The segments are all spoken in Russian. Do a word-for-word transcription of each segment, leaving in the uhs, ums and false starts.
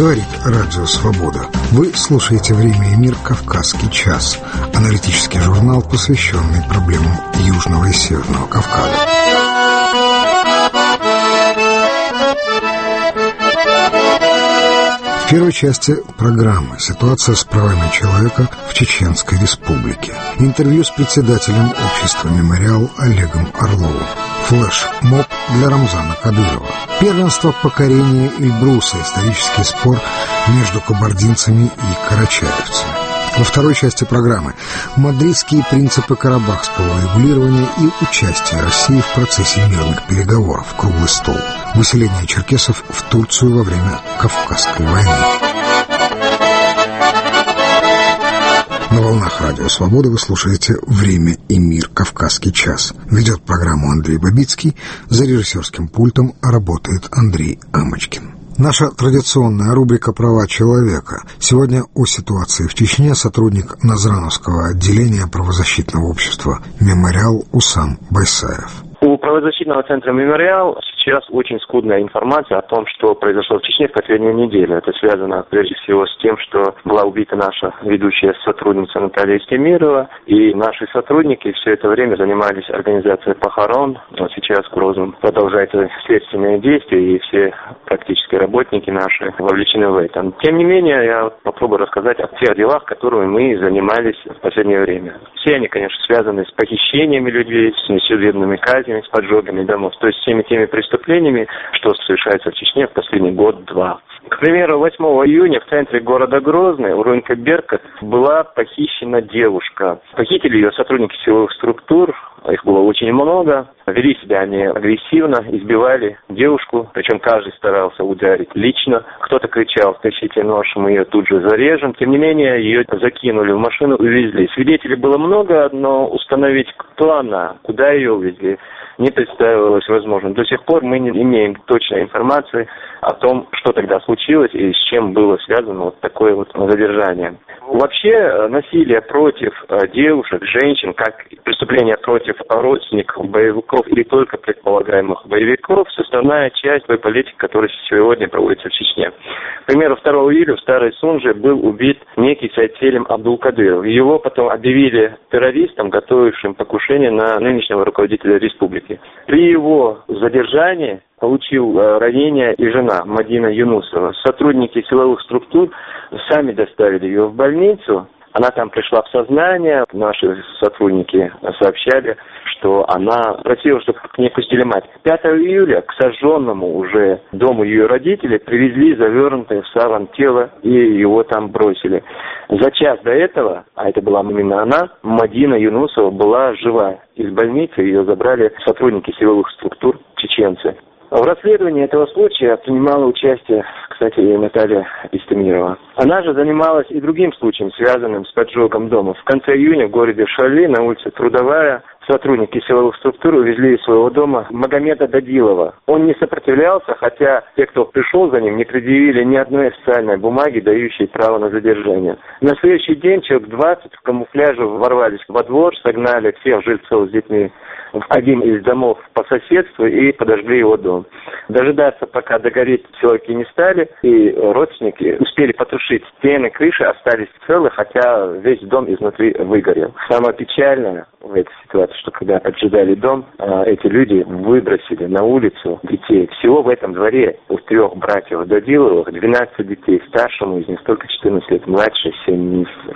Говорит Радио Свобода. Вы слушаете «Время и мир. Кавказский час». Аналитический журнал, посвященный проблемам Южного и Северного Кавказа. В первой части программы «Ситуация с правами человека в Чеченской Республике». Интервью с председателем общества «Мемориал» Олегом Орловым. Флэш-моб для Рамзана Кадырова. Первенство покорения Эльбруса. Исторический спор между кабардинцами и карачаевцами. Во второй части программы мадридские принципы карабахского регулирования и участие России в процессе мирных переговоров. Круглый стол. Выселение черкесов в Турцию во время Кавказской войны. На волнах Радио Свобода вы слушаете «Время и мир. Кавказский час». Ведет программу Андрей Бабицкий. За режиссерским пультом работает Андрей Амочкин. Наша традиционная рубрика «Права человека». Сегодня о ситуации в Чечне сотрудник Назрановского отделения правозащитного общества «Мемориал» Усам Байсаев. У правозащитного центра «Мемориал» сейчас очень скудная информация о том, что произошло в Чечне в последнюю неделю. Это связано прежде всего с тем, что была убита наша ведущая сотрудница Наталья Истемирова, и наши сотрудники все это время занимались организацией похорон. Вот сейчас в Грозном продолжаются следственные действия, и все практически работники наши вовлечены в это. Тем не менее, я попробую рассказать о тех делах, которыми мы занимались в последнее время. Все они, конечно, связаны с похищениями людей, с несудебными казнями, с поджогами домов, то есть всеми теми преступлениями, что совершается в Чечне в последний год-два. К примеру, восьмого июня в центре города Грозный, у рынка Беркут, была похищена девушка. Похитили ее сотрудники силовых структур, их было очень много. Вели себя они агрессивно, избивали девушку, причем каждый старался ударить лично. Кто-то кричал: «Тащите нож, мы ее тут же зарежем». Тем не менее, ее закинули в машину и увезли. Свидетелей было много, но установить, кто она, куда ее увезли, не представилось возможным. До сих пор мы не имеем точной информации о том, что тогда случилось и с чем было связано вот такое вот задержание. Вообще, насилие против девушек, женщин, как преступление против родственников боевиков или только предполагаемых боевиков, составная часть той политики, которая сегодня проводится в Чечне. К примеру, второго июля в Старой Сунже был убит некий Сайцелим Абдулкадыров. Его потом объявили террористом, готовившим покушение на нынешнего руководителя республики. При его задержании получил ранение и жена Мадина Юнусова. Сотрудники силовых структур сами доставили ее в больницу. Она там пришла в сознание. Наши сотрудники сообщали, что она просила, чтобы к ней пустили мать. пятого июля к сожженному уже дому ее родителей привезли завернутое в саван тело и его там бросили. За час до этого, а это была именно она, Мадина Юнусова была жива. Из больницы ее забрали сотрудники силовых структур, чеченцы. В расследовании этого случая принимала участие, кстати, и Наталья Истемирова. Она же занималась и другим случаем, связанным с поджогом дома. В конце июня в городе Шали на улице Трудовая сотрудники силовых структур увезли из своего дома Магомеда Дадилова. Он не сопротивлялся, хотя те, кто пришел за ним, не предъявили ни одной официальной бумаги, дающей право на задержание. На следующий день человек двадцать в камуфляже ворвались во двор, согнали всех жильцов с детьми в один из домов по соседству и подожгли его дом. Дожидаться, пока догорит, человеки не стали, и родственники успели потушить стены, крыши, остались целы, хотя весь дом изнутри выгорел. Самое печальное в этой ситуации, что когда поджигали дом, эти люди выбросили на улицу детей. Всего в этом дворе у трех братьев Дадиловых двенадцать детей, старшему из них только четырнадцать лет, младше семь месяцев.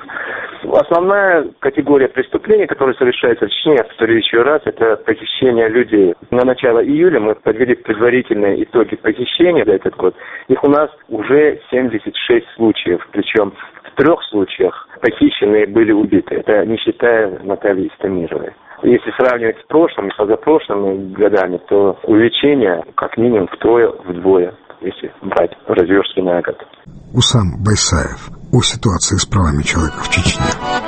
Основная категория преступлений, которые совершаются в Чечне, я повторю еще раз, это похищение людей. На начало июля мы подвели предварительные итоги похищения за этот год. Их у нас уже семьдесят шесть случаев, причем в трех случаях похищенные были убиты. Это не считая Натальи Истемировой. Если сравнивать с прошлым и позапрошлыми годами, то увеличение как минимум втрое, вдвое, если брать разверстки на год. Усам Байсаев о ситуации с правами человека в Чечне.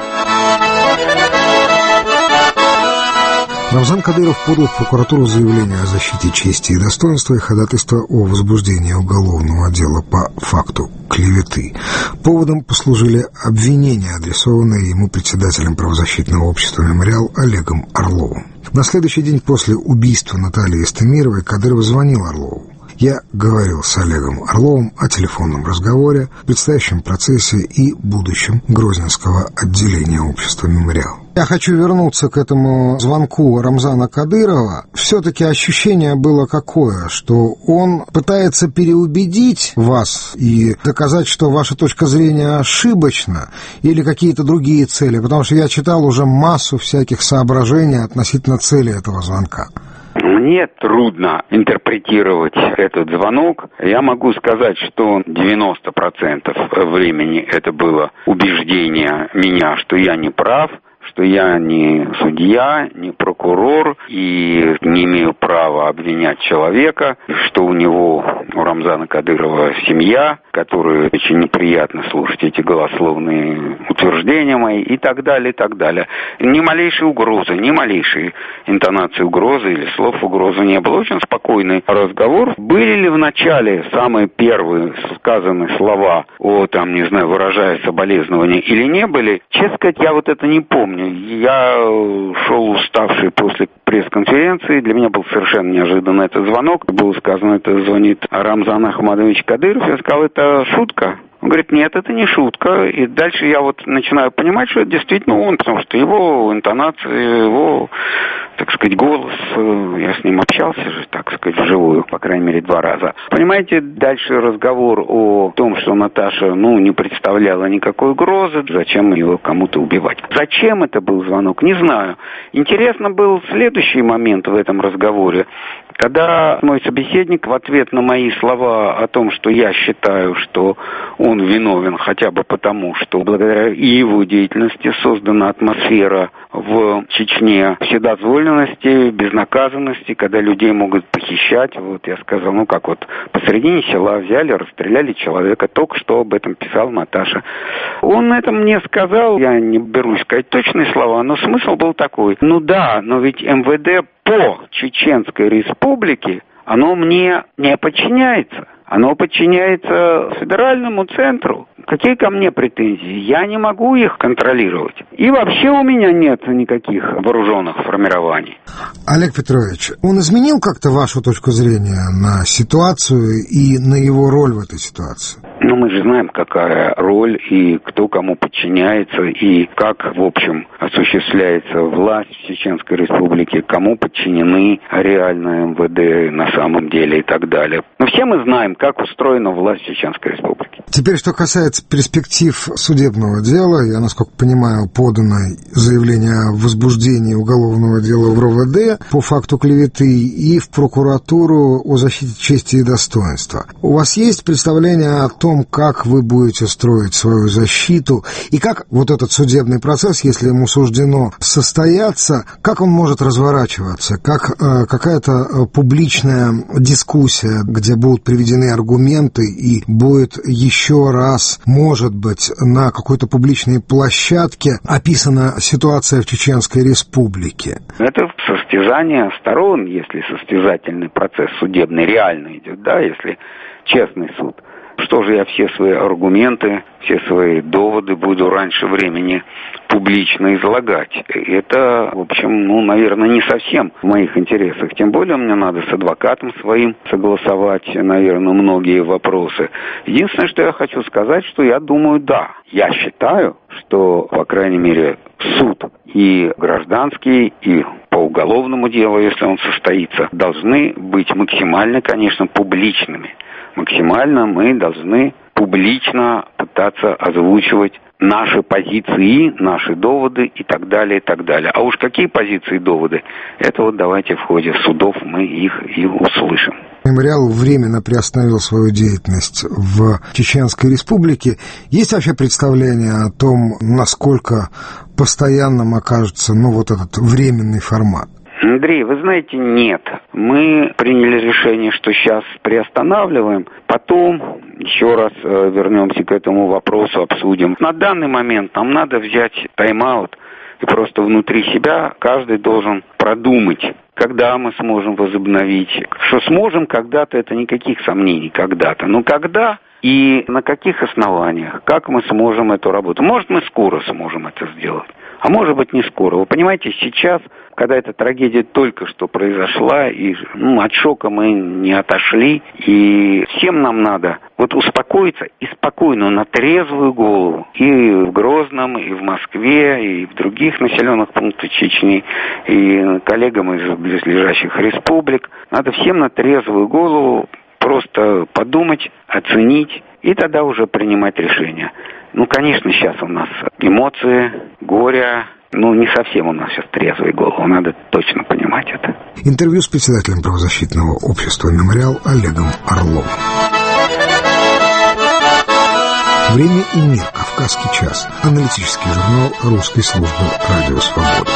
Рамзан Кадыров подал в прокуратуру заявление о защите чести и достоинства и ходатайство о возбуждении уголовного дела по факту клеветы. Поводом послужили обвинения, адресованные ему председателем правозащитного общества «Мемориал» Олегом Орловым. На следующий день после убийства Натальи Истемировой Кадыров звонил Орлову Я говорил с Олегом Орловым о телефонном разговоре, предстоящем процессе и будущем Грозненского отделения общества «Мемориал». Я хочу вернуться к этому звонку Рамзана Кадырова. Все-таки ощущение было какое, что он пытается переубедить вас и доказать, что ваша точка зрения ошибочна, или какие-то другие цели, потому что я читал уже массу всяких соображений относительно цели этого звонка. Мне трудно интерпретировать этот звонок. Я могу сказать, что девяносто процентов времени это было убеждение меня, что я не прав, что я не судья, не прокурор и не имею права обвинять человека, что у него, у Рамзана Кадырова, семья, которой очень неприятно слушать эти голословные утверждения мои и так далее, и так далее. Ни малейшей угрозы, ни малейшей интонации угрозы или слов угрозы не было. Очень спокойный разговор. Были ли в начале самые первые сказанные слова о, там, не знаю, выражая соболезнования или не были? Честно сказать, я вот это не помню. Я шел уставший после пресс-конференции. Для меня был совершенно неожиданно этот звонок. Было сказано, это звонит Рамзан Ахмадович Кадыров. Я сказал, это шутка. Он говорит, нет, это не шутка. И дальше я вот начинаю понимать, что это действительно он, потому что его интонация, его, так сказать, голос, я с ним общался же, так сказать, вживую, по крайней мере, два раза. Понимаете, дальше разговор о том, что Наташа, ну, не представляла никакой угрозы, зачем ее кому-то убивать. Зачем это был звонок, не знаю. Интересно был следующий момент в этом разговоре. Когда мой собеседник в ответ на мои слова о том, что я считаю, что он виновен хотя бы потому, что благодаря его деятельности создана атмосфера в Чечне вседозволенности, безнаказанности, когда людей могут похищать. Вот я сказал, ну как вот, посредине села взяли, расстреляли человека, только что об этом писала Наташа. Он это мне сказал, я не берусь сказать точные слова, но смысл был такой. Ну да, но ведь эм вэ дэ по Чеченской Республике, оно мне не подчиняется. Оно подчиняется федеральному центру. Какие ко мне претензии? Я не могу их контролировать. И вообще у меня нет никаких вооруженных формирований. Олег Петрович, он изменил как-то вашу точку зрения на ситуацию и на его роль в этой ситуации? Ну, мы же знаем, какая роль и кто кому подчиняется, и как, в общем, осуществляется власть в Чеченской Республике, кому подчинены реально эм вэ дэ на самом деле и так далее. Но все мы знаем, как устроена власть Чеченской Республики. Теперь, что касается перспектив судебного дела, я, насколько понимаю, подано заявление о возбуждении уголовного дела в эр вэ дэ по факту клеветы и в прокуратуру о защите чести и достоинства. У вас есть представление о том, как вы будете строить свою защиту и как вот этот судебный процесс, если ему суждено состояться, как он может разворачиваться, как э, какая-то публичная дискуссия, где будут приведены аргументы и будет еще раз, может быть, на какой-то публичной площадке описана ситуация в Чеченской Республике? Это состязание сторон, если состязательный процесс судебный реально идет, да, если честный суд. Что же я все свои аргументы, все свои доводы буду раньше времени публично излагать? Это, в общем, ну, наверное, не совсем в моих интересах. Тем более мне надо с адвокатом своим согласовать, наверное, многие вопросы. Единственное, что я хочу сказать, что я думаю, да, я считаю, что, по крайней мере, суд и гражданский, и по уголовному делу, если он состоится, должны быть максимально, конечно, публичными. Максимально мы должны публично пытаться озвучивать наши позиции, наши доводы и так далее, и так далее. А уж какие позиции и доводы, это вот давайте в ходе судов мы их и услышим. Мемориал временно приостановил свою деятельность в Чеченской Республике. Есть вообще представление о том, насколько постоянным окажется, ну, вот этот временный формат? Андрей, вы знаете, нет. Мы приняли решение, что сейчас приостанавливаем, потом еще раз э, вернемся к этому вопросу, обсудим. На данный момент нам надо взять тайм-аут и просто внутри себя каждый должен продумать, когда мы сможем возобновить. Что сможем когда-то, это никаких сомнений, когда-то. Но когда и на каких основаниях, как мы сможем эту работу. Может, мы скоро сможем это сделать, а может быть, не скоро. Вы понимаете, сейчас когда эта трагедия только что произошла, и ну, от шока мы не отошли, и всем нам надо вот успокоиться и спокойно, на трезвую голову. И в Грозном, и в Москве, и в других населенных пунктах Чечни, и коллегам из близлежащих республик. Надо всем на трезвую голову просто подумать, оценить, и тогда уже принимать решения. Ну, конечно, сейчас у нас эмоции, горе. Ну, не совсем у нас сейчас трезвая голова, надо точно понимать это. Интервью с председателем правозащитного общества «Мемориал» Олегом Орловым. «Время и мир. Кавказский час». Аналитический журнал русской службы «Радио Свобода».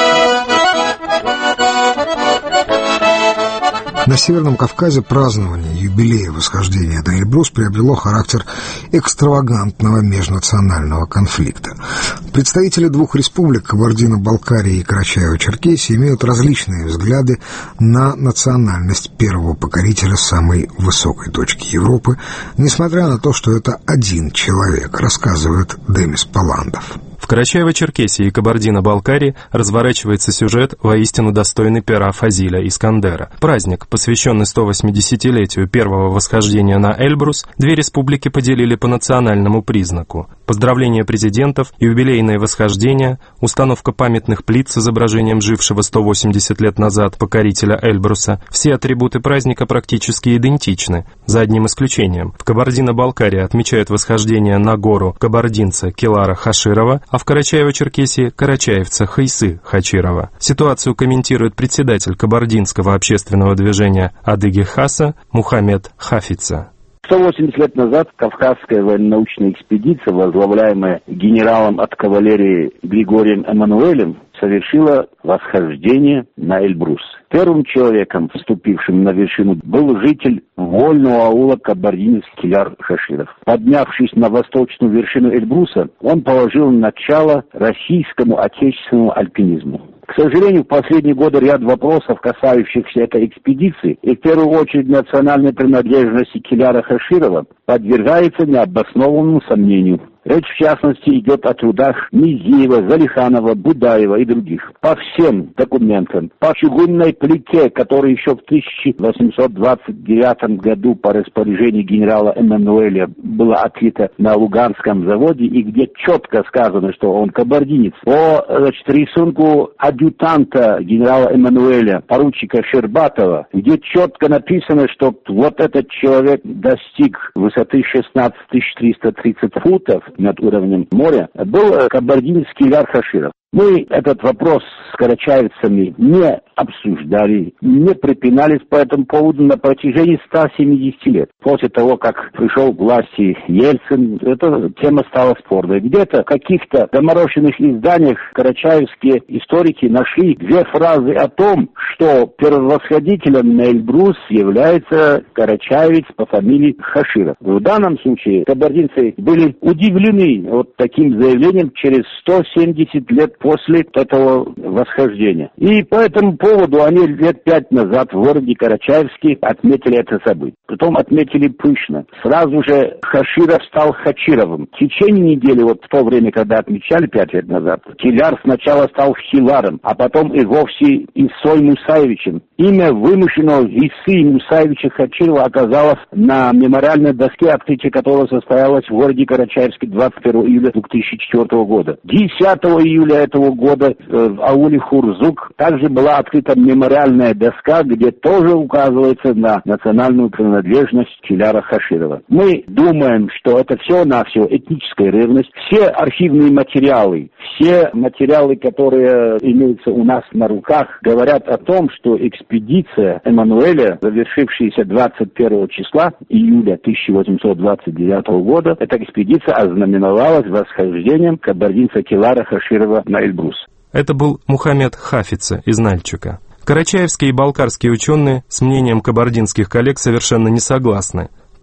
На Северном Кавказе празднование юбилея восхождения на Эльбрус приобрело характер экстравагантного межнационального конфликта. Представители двух республик, Кабардино-Балкарии и Карачаево-Черкесии, имеют различные взгляды на национальность первого покорителя самой высокой точки Европы, несмотря на то, что это один человек, рассказывает Демис Паландов. В Карачаево-Черкесии и Кабардино-Балкарии разворачивается сюжет, воистину достойный пера Фазиля Искандера. Праздник, посвященный сто восьмидесятилетию первого восхождения на Эльбрус, две республики поделили по национальному признаку. Поздравления президентов, юбилейные восхождения, установка памятных плит с изображением жившего сто восемьдесят лет назад покорителя Эльбруса – все атрибуты праздника практически идентичны, за одним исключением. В Кабардино-Балкарии отмечают восхождение на гору кабардинца Келара Хаширова, а в Карачаево-Черкесии – карачаевца Хайсы Хачирова. Ситуацию комментирует председатель кабардинского общественного движения Адыги Хаса Мухаммед Хафица. сто восемьдесят лет назад Кавказская военно-научная экспедиция, возглавляемая генералом от кавалерии Григорием Эммануэлем, совершила восхождение на Эльбрус. Первым человеком, вступившим на вершину, был житель вольного аула кабардинец Келар Хаширов. Поднявшись на восточную вершину Эльбруса, он положил начало российскому отечественному альпинизму. К сожалению, в последние годы ряд вопросов, касающихся этой экспедиции, и в первую очередь национальной принадлежности Келара Хаширова, подвергается необоснованному сомнению. Речь, в частности, идет о трудах Мизиева, Залиханова, Будаева и других. По всем документам, по чугунной плите, которая еще в тысяча восемьсот двадцать девятом году по распоряжению генерала Эммануэля была открыта на Луганском заводе, и где четко сказано, что он кабардинец. По значит, рисунку адъютанта генерала Эммануэля, поручика Щербатова, где четко написано, что вот этот человек достиг высоты шестнадцать тысяч триста тридцать футов над уровнем моря, был кабардинец Келар Хаширов. Мы этот вопрос с карачаевцами не обсуждали, не припинались по этому поводу на протяжении ста семидесяти лет. После того, как пришел к власти Ельцин, эта тема стала спорной. Где-то в каких-то доморощенных изданиях карачаевские историки нашли две фразы о том, что первовосходителем на Эльбрус является карачаевец по фамилии Хаширов. В данном случае кабардинцы были удивлены вот таким заявлением через сто семьдесят лет после этого восхождения. И по этому поводу они лет пять назад в городе Карачаевске отметили это событие. Потом отметили пышно. Сразу же Хаширов стал Хачировым. В течение недели, вот в то время, когда отмечали пять лет назад, Келар сначала стал Хиларом, а потом и вовсе Исой Мусаевичем. Имя вымышленного Исы Мусаевича Хачирова оказалось на мемориальной доске, открытие которого состоялось в городе Карачаевске двадцать первого июля две тысячи четвёртого года. десятого июля этого года в ауле Хурзук также была открыта мемориальная доска, где тоже указывается на национальную принадлежность Келара Хаширова. Мы думаем, что это все-навсего этническая ревность. Все архивные материалы, все материалы, которые имеются у нас на руках, говорят о том, что экспедиция Эммануэля, завершившаяся двадцать первого числа июля тысяча восемьсот двадцать девятого года, эта экспедиция ознаменовалась восхождением кабардинца Келара Хаширова на Эльбрус. Это был Мухаммед Хафица из Нальчика. Карачаевские и балкарские ученые с мнением кабардинских коллег совершенно не согласны.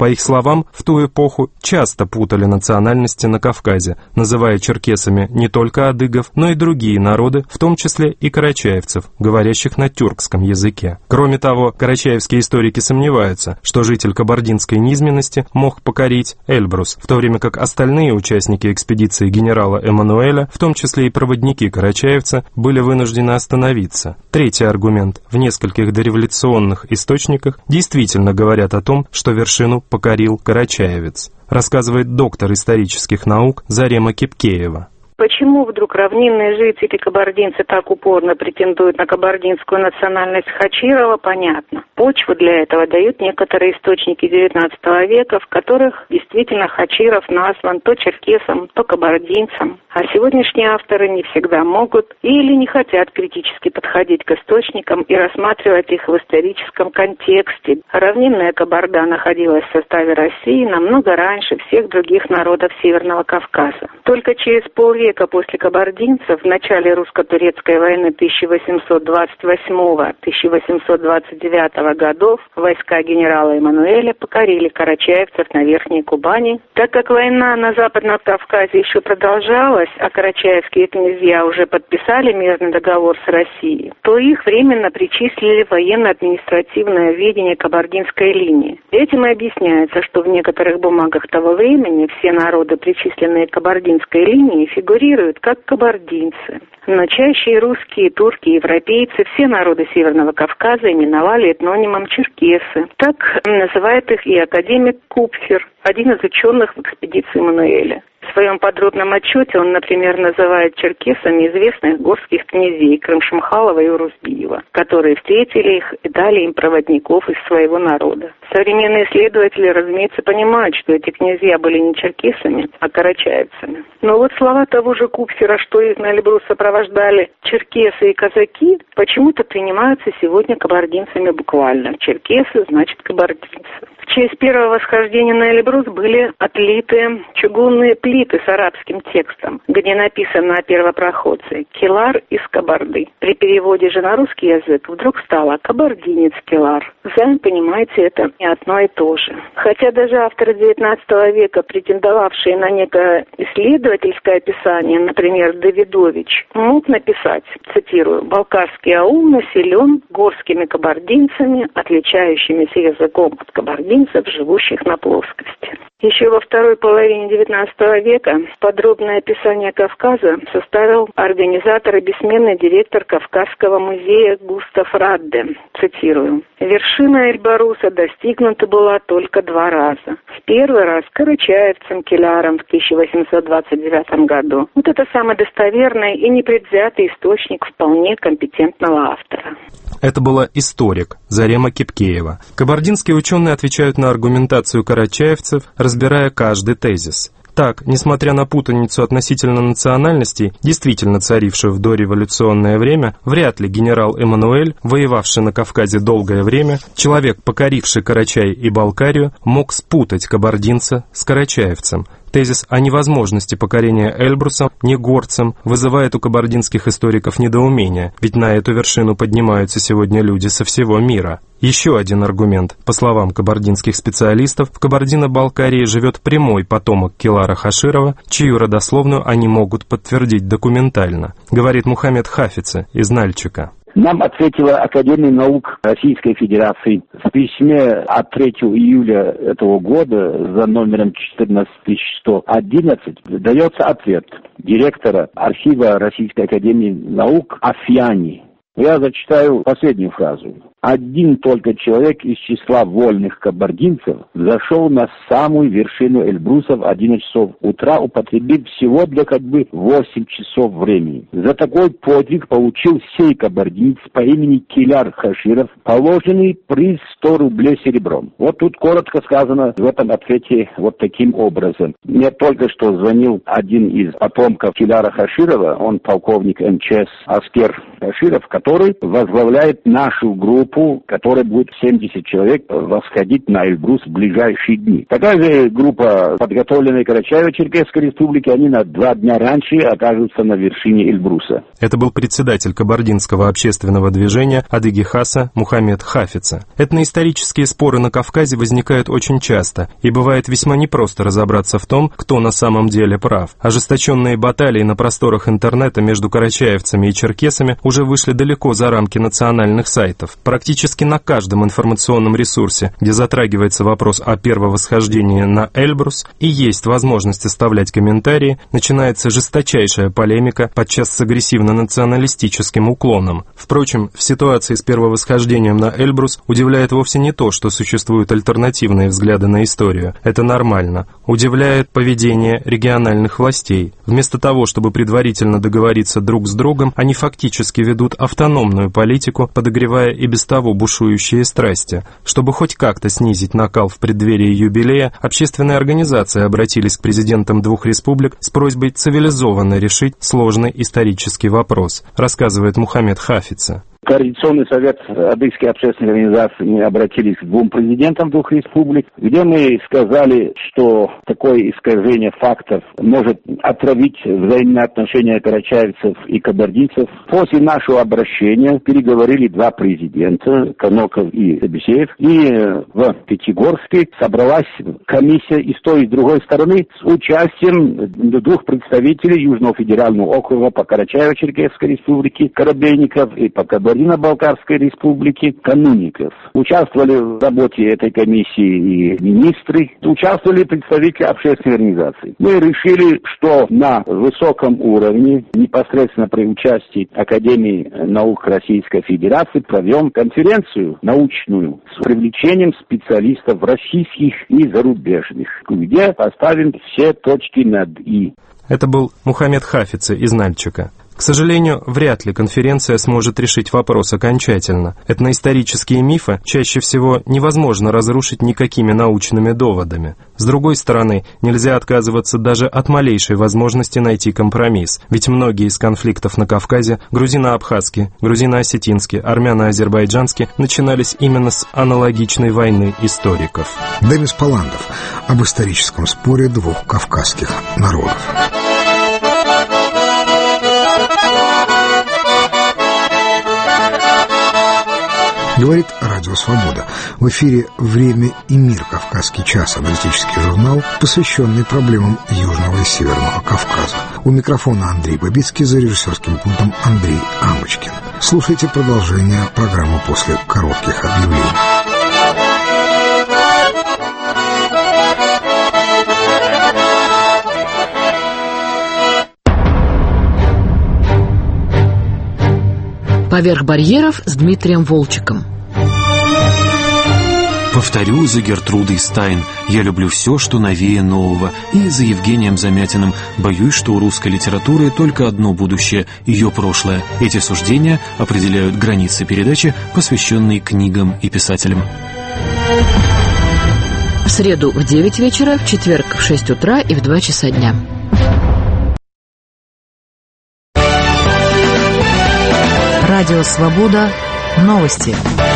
По их словам, в ту эпоху часто путали национальности на Кавказе, называя черкесами не только адыгов, но и другие народы, в том числе и карачаевцев, говорящих на тюркском языке. Кроме того, карачаевские историки сомневаются, что житель кабардинской низменности мог покорить Эльбрус, в то время как остальные участники экспедиции генерала Эммануэля, в том числе и проводники карачаевца, были вынуждены остановиться. Третий аргумент. В нескольких дореволюционных источниках действительно говорят о том, что вершину покорил карачаевец, рассказывает доктор исторических наук Зарема Кипкеева. Почему вдруг равнинные жители кабардинцы так упорно претендуют на кабардинскую национальность Хачирова, понятно. Почву для этого дают некоторые источники девятнадцатого века, в которых действительно Хачиров назван то черкесом, то кабардинцем. А сегодняшние авторы не всегда могут или не хотят критически подходить к источникам и рассматривать их в историческом контексте. Равнинная Кабарда находилась в составе России намного раньше всех других народов Северного Кавказа. Только через полвека после кабардинцев в начале русско-турецкой войны тысяча восемьсот двадцать восьмого — тысяча восемьсот двадцать девятого годов войска генерала Эммануэля покорили карачаевцев на Верхней Кубани. Так как война на Западном Кавказе еще продолжалась, а карачаевские князья уже подписали мирный договор с Россией, то их временно причислили в военно-административное ведение кабардинской линии. Этим и объясняется, что в некоторых бумагах того времени все народы, причисленные к кабардинской линии, фигурируют как кабардинцы. Но чаще и русские, и турки, и европейцы, все народы Северного Кавказа именовали этнонимом черкесы. Так называет их и академик Купфер, один из ученых в экспедиции Эммануэля. В своем подробном отчете он, например, называет черкесами известных горских князей Крым-Шамхалова и Урузбиева, которые встретили их и дали им проводников из своего народа. Современные исследователи, разумеется, понимают, что эти князья были не черкесами, а карачаевцами. Но вот слова того же Купфера, что их на Эльбрус сопровождали черкесы и казаки, почему-то принимаются сегодня кабардинцами буквально. Черкесы значит кабардинцы. В честь первого восхождения на Эльбрус были отлиты чугунные плиты с арабским текстом, где написано о первопроходце «Келар из Кабарды». При переводе же на русский язык вдруг стало «кабардинец Келар». Сами понимаете, это не одно и то же. Хотя даже авторы девятнадцатого века, претендовавшие на некое исследовательское описание, например, Давидович, мог написать, цитирую, «Балкарский аул населен горскими кабардинцами, отличающимися языком от кабардинцев, живущих на плоскости». Еще во второй половине девятнадцатого века подробное описание Кавказа составил организатор и бессменный директор Кавказского музея Густав Радде. Цитирую. «Вершина Эльбруса достигнута была только два раза. В первый раз карачаевцем Келяром в тысяча восемьсот двадцать девятом году. Вот это самый достоверный и непредвзятый источник вполне компетентного автора». Это была историк Зарема Кипкеева. Кабардинские ученые отвечают на аргументацию карачаевцев, разбирая каждый тезис. Так, несмотря на путаницу относительно национальностей, действительно царившую в дореволюционное время, вряд ли генерал Эммануэль, воевавший на Кавказе долгое время, человек, покоривший Карачай и Балкарию, мог спутать кабардинца с карачаевцем. Тезис о невозможности покорения Эльбруса негорцем вызывает у кабардинских историков недоумение, ведь на эту вершину поднимаются сегодня люди со всего мира. Еще один аргумент. По словам кабардинских специалистов, в Кабардино-Балкарии живет прямой потомок Келара Хаширова, чью родословную они могут подтвердить документально, говорит Мухаммед Хафице из Нальчика. Нам ответила Академия наук Российской Федерации в письме от третьего июля этого года за номером четырнадцать тысяч сто одиннадцать дается ответ директора архива Российской Академии наук Афьяни. Я зачитаю последнюю фразу. Один только человек из числа вольных кабардинцев зашел на самую вершину Эльбруса в одиннадцать часов утра, употребив всего для ходьбы восемь часов времени. За такой подвиг получил сей кабардинец по имени Келар Хаширов положенный приз сто рублей серебром. Вот тут коротко сказано в этом ответе вот таким образом. Мне только что звонил один из потомков Келара Хаширова, он полковник эм че эс Аскер Хаширов, который возглавляет нашу группу группу, которая будет семьдесят человек восходить на Эльбрус в ближайшие дни. Такая же группа, подготовленная Карачаево-Черкесской республики, они на два дня раньше окажутся на вершине Эльбруса. Это был председатель кабардинского общественного движения Адыги Хаса Мухаммед Хафица. Этноисторические споры на Кавказе возникают очень часто, и бывает весьма непросто разобраться в том, кто на самом деле прав. Ожесточенные баталии на просторах интернета между карачаевцами и черкесами уже вышли далеко за рамки национальных сайтов. Практически на каждом информационном ресурсе, где затрагивается вопрос о первовосхождении на Эльбрус и есть возможность оставлять комментарии, начинается жесточайшая полемика, подчас с агрессивно-националистическим уклоном. Впрочем, в ситуации с первовосхождением на Эльбрус удивляет вовсе не то, что существуют альтернативные взгляды на историю. Это нормально. Удивляет поведение региональных властей. Вместо того, чтобы предварительно договориться друг с другом, они фактически ведут автономную политику, подогревая и без того бушующие страсти. Чтобы хоть как-то снизить накал в преддверии юбилея, общественные организации обратились к президентам двух республик с просьбой цивилизованно решить сложный исторический вопрос, рассказывает Мухаммед Хафица. Координационный совет адыгской общественной организации, мы обратились к двум президентам двух республик, где мы сказали, что такое искажение фактов может отравить взаимные отношения карачаевцев и кабардинцев. После нашего обращения переговорили два президента, Коноков и Себесеев, и в Пятигорске собралась комиссия и с той, и с другой стороны с участием двух представителей Южного федерального округа по Карачаево-Черкесской республике, Коробейников, и по Кабардино-Балкарской республике, Кануников. Участвовали в работе этой комиссии и министры, участвовали представители общественной организации. Мы решили, что на высоком уровне, непосредственно при участии Академии наук Российской Федерации, проведем конференцию научную с привлечением специалистов российских и зарубежных, где поставим все точки над «и». Это был Мухаммед Хафица из Нальчика. К сожалению, вряд ли конференция сможет решить вопрос окончательно. Этноисторические мифы чаще всего невозможно разрушить никакими научными доводами. С другой стороны, нельзя отказываться даже от малейшей возможности найти компромисс, ведь многие из конфликтов на Кавказе, грузино-абхазские, грузино-осетинские, армяно-азербайджанские, начинались именно с аналогичной войны историков. Демис Паландов об историческом споре двух кавказских народов. Говорит Радио Свобода. В эфире «Время и мир. Кавказский час», аналитический журнал, посвященный проблемам Южного и Северного Кавказа. У микрофона Андрей Бабицкий, за режиссерским пультом Андрей Амочкин. Слушайте продолжение программы после коротких объявлений. «Поверх барьеров» с Дмитрием Волчиком. Повторю за Гертрудой Стайн: я люблю все, что новее нового. И за Евгением Замятиным: боюсь, что у русской литературы только одно будущее — ее прошлое. Эти суждения определяют границы передачи, посвященной книгам и писателям. В среду в девять вечера, в четверг в шесть утра и в два часа дня. Радио «Свобода». Новости.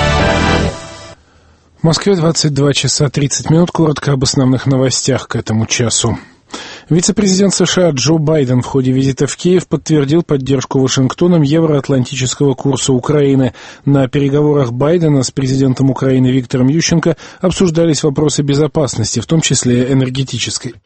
В Москве двадцать два часа тридцать минут. Коротко об основных новостях к этому часу. Вице-президент США Джо Байден в ходе визита в Киев подтвердил поддержку Вашингтоном евроатлантического курса Украины. На переговорах Байдена с президентом Украины Виктором Ющенко обсуждались вопросы безопасности, в том числе энергетической.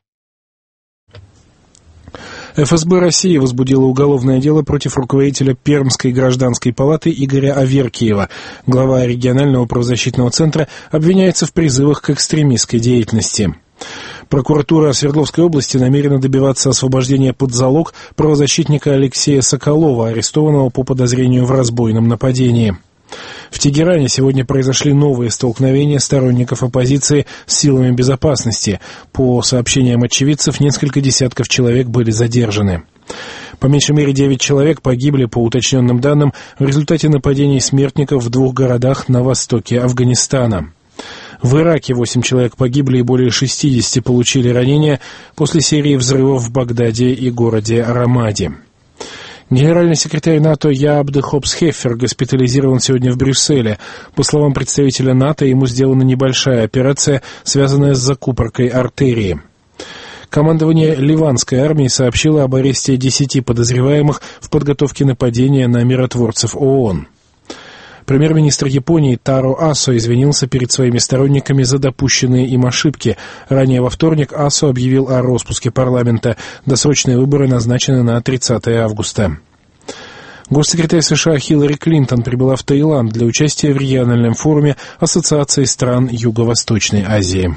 эф эс бэ России возбудила уголовное дело против руководителя Пермской гражданской палаты Игоря Аверкиева. Глава регионального правозащитного центра обвиняется в призывах к экстремистской деятельности. Прокуратура Свердловской области намерена добиваться освобождения под залог правозащитника Алексея Соколова, арестованного по подозрению в разбойном нападении. В Тегеране сегодня произошли новые столкновения сторонников оппозиции с силами безопасности. По сообщениям очевидцев, несколько десятков человек были задержаны. По меньшей мере девять человек погибли, по уточненным данным, в результате нападений смертников в двух городах на востоке Афганистана. В Ираке восемь человек погибли и более шестьдесят получили ранения после серии взрывов в Багдаде и городе Рамади. Генеральный секретарь НАТО Яаб де Хопс-Хеффер госпитализирован сегодня в Брюсселе. По словам представителя НАТО, ему сделана небольшая операция, связанная с закупоркой артерии. Командование ливанской армии сообщило об аресте десяти подозреваемых в подготовке нападения на миротворцев ООН. Премьер-министр Японии Таро Асо извинился перед своими сторонниками за допущенные им ошибки. Ранее во вторник Асо объявил о распуске парламента. Досрочные выборы назначены на тридцатое августа. Госсекретарь США Хиллари Клинтон прибыла в Таиланд для участия в региональном форуме Ассоциации стран Юго-Восточной Азии.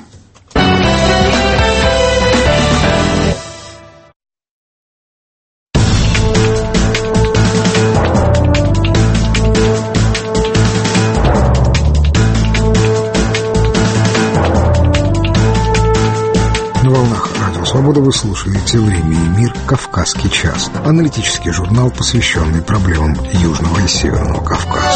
«Свобода» вы слушаете «Время и мир. Кавказский час». Аналитический журнал, посвященный проблемам Южного и Северного Кавказа.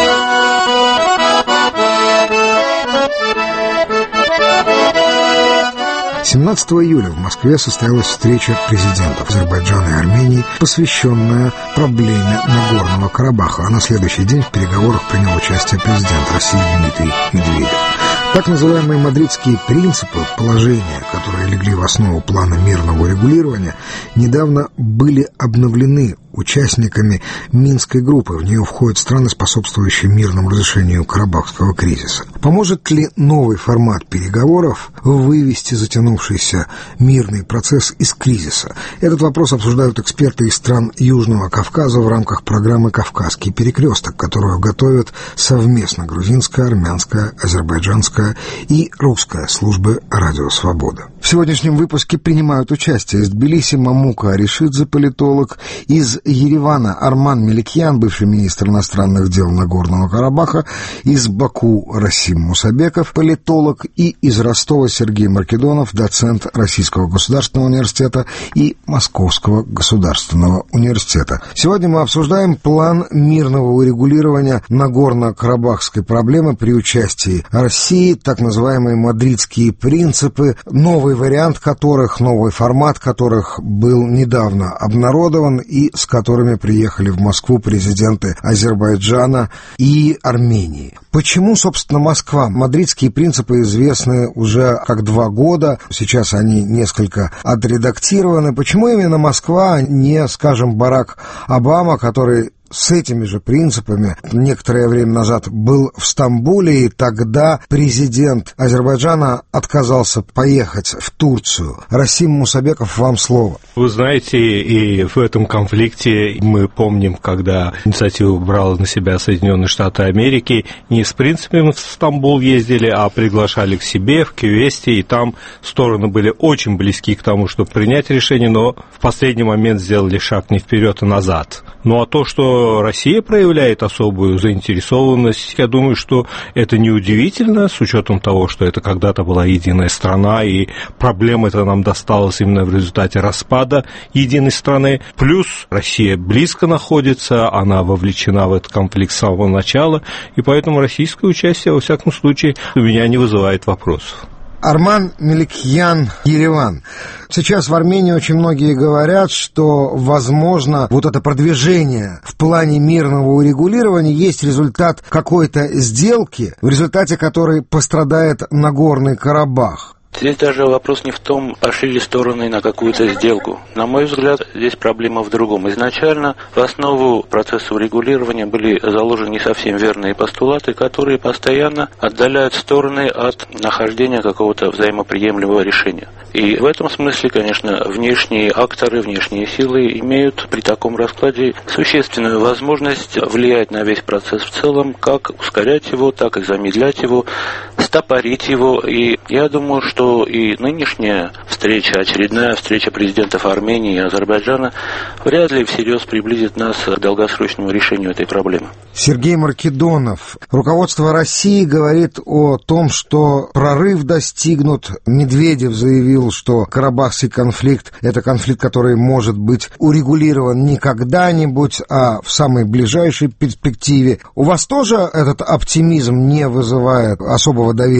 семнадцатого июля в Москве состоялась встреча президентов Азербайджана и Армении, посвященная проблеме Нагорного Карабаха, а на следующий день в переговорах принял участие президент России Дмитрий Медведев. Так называемые мадридские принципы, положения, которые легли в основу плана мирного урегулирования, недавно были обновлены участниками Минской группы. В нее входят страны, способствующие мирному разрешению карабахского кризиса. Поможет ли новый формат переговоров вывести затянувшийся мирный процесс из кризиса? Этот вопрос обсуждают эксперты из стран Южного Кавказа в рамках программы «Кавказский перекресток», которую готовят совместно грузинская, армянская, азербайджанская и русская службы «Радио Свобода». В сегодняшнем выпуске принимают участие из Тбилиси Мамука Аришидзе, политолог, из Еревана Арман Меликьян, бывший министр иностранных дел Нагорного Карабаха, из Баку Расим Мусабеков, политолог, и из Ростова Сергей Маркедонов, доцент Российского государственного университета и Московского государственного университета. Сегодня мы обсуждаем план мирного урегулирования Нагорно-Карабахской проблемы при участии России, так называемые мадридские принципы, новый вариант которых, новый формат которых был недавно обнародован и с которыми приехали в Москву президенты Азербайджана и Армении. Почему, собственно, Москва? Мадридские принципы известны уже как два года, сейчас они несколько отредактированы. Почему именно Москва, а не, скажем, Барак Обама, который с этими же принципами некоторое время назад был в Стамбуле, и тогда президент Азербайджана отказался поехать в Турцию? Расим Мусабеков, вам слово. Вы знаете, и в этом конфликте мы помним, когда инициативу брала на себя Соединенные Штаты Америки, не с принципами в Стамбул ездили, а приглашали к себе в Кювесте, и там стороны были очень близки к тому, чтобы принять решение, но в последний момент сделали шаг не вперед, а назад. Ну а то, что Россия проявляет особую заинтересованность, я думаю, что это неудивительно, с учетом того, что это когда-то была единая страна, и проблема эта нам досталась именно в результате распада единой страны. Плюс Россия близко находится, она вовлечена в этот конфликт с самого начала, и поэтому российское участие, во всяком случае, у меня не вызывает вопросов. Арман Меликьян, Ереван. Сейчас в Армении очень многие говорят, что, возможно, вот это продвижение в плане мирного урегулирования есть результат какой-то сделки, в результате которой пострадает Нагорный Карабах. Здесь даже вопрос не в том, пошли ли стороны на какую-то сделку. На мой взгляд, здесь проблема в другом. Изначально в основу процесса урегулирования были заложены не совсем верные постулаты, которые постоянно отдаляют стороны от нахождения какого-то взаимоприемлемого решения. И в этом смысле, конечно, внешние акторы, внешние силы имеют при таком раскладе существенную возможность влиять на весь процесс в целом, как ускорять его, так и замедлять его, стопорить его. И я думаю, что и нынешняя встреча, очередная встреча президентов Армении и Азербайджана вряд ли всерьез приблизит нас к долгосрочному решению этой проблемы. Сергей Маркедонов. Руководство России говорит о том, что прорыв достигнут. Медведев заявил, что Карабахский конфликт – это конфликт, который может быть урегулирован не когда-нибудь, а в самой ближайшей перспективе. У вас тоже этот оптимизм не вызывает особого доверия?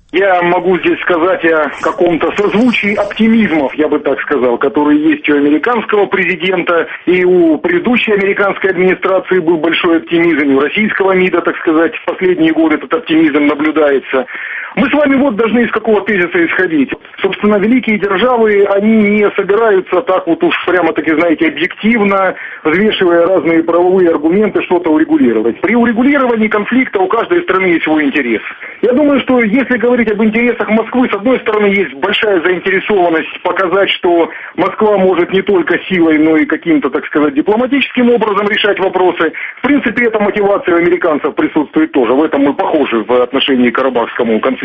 Я могу здесь сказать о каком-то созвучии оптимизмов, я бы так сказал, которые есть у американского президента, и у предыдущей американской администрации был большой оптимизм, и у российского МИДа, так сказать, в последние годы этот оптимизм наблюдается. Мы с вами вот должны из какого тезиса исходить. Собственно, великие державы, они не собираются так вот уж прямо-таки, знаете, объективно, взвешивая разные правовые аргументы, что-то урегулировать. При урегулировании конфликта у каждой страны есть свой интерес. Я думаю, что если говорить об интересах Москвы, с одной стороны, есть большая заинтересованность показать, что Москва может не только силой, но и каким-то, так сказать, дипломатическим образом решать вопросы. В принципе, эта мотивация у американцев присутствует тоже. В этом мы похожи в отношении к карабахскому конфликту.